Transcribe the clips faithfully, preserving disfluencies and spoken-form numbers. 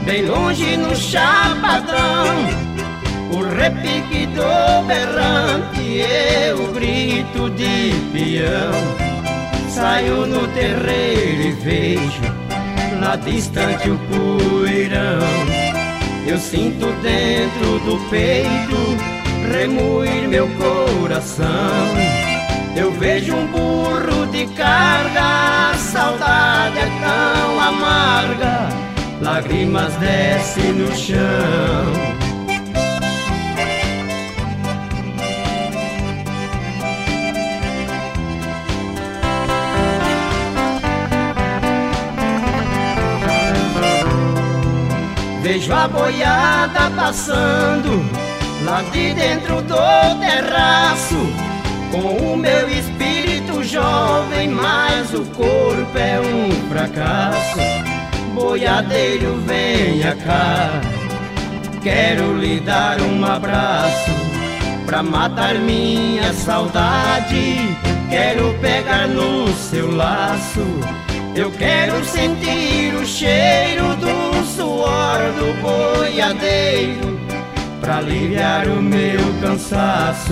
bem longe no chapadão, o repique do berrante e o grito de peão. Saio no terreiro e vejo lá distante o poeirão. Eu sinto dentro do peito remoer meu coração. Eu vejo um burro de carga, a saudade é tão amarga, lágrimas descem no chão. Vejo a boiada passando lá de dentro do terraço, com o meu espírito jovem, mas o corpo é um fracasso. Boiadeiro, venha cá, quero lhe dar um abraço, pra matar minha saudade, quero pegar no seu laço. Eu quero sentir o cheiro do suor do boiadeiro, pra aliviar o meu cansaço.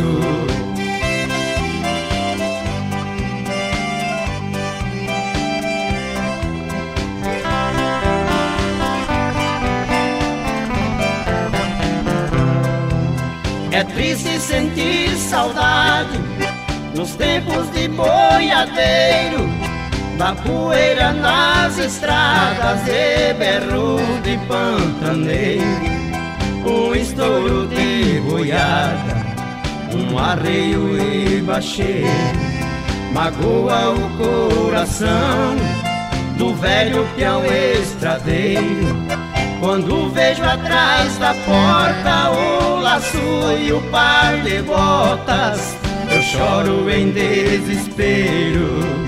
É triste sentir saudade nos tempos de boiadeiro, da poeira nas estradas e berro de pantaneiro. Um estouro de boiada, um arreio e baixeiro, magoa o coração do velho peão estradeiro. Quando vejo atrás da porta o laço e o par de botas, eu choro em desespero.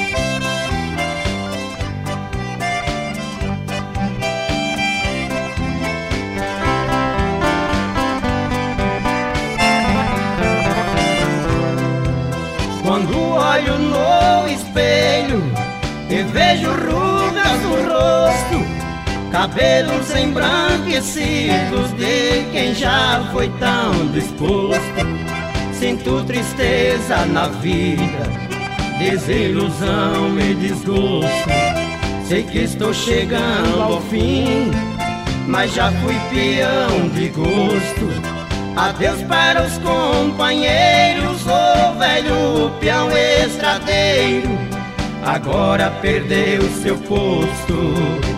Quando olho no espelho e vejo rugas no rosto, cabelos embranquecidos de quem já foi tão disposto, sinto tristeza na vida, desilusão e desgosto. Sei que estou chegando ao fim, mas já fui peão de gosto. Adeus para os companheiros, o velho peão estradeiro agora perdeu seu posto.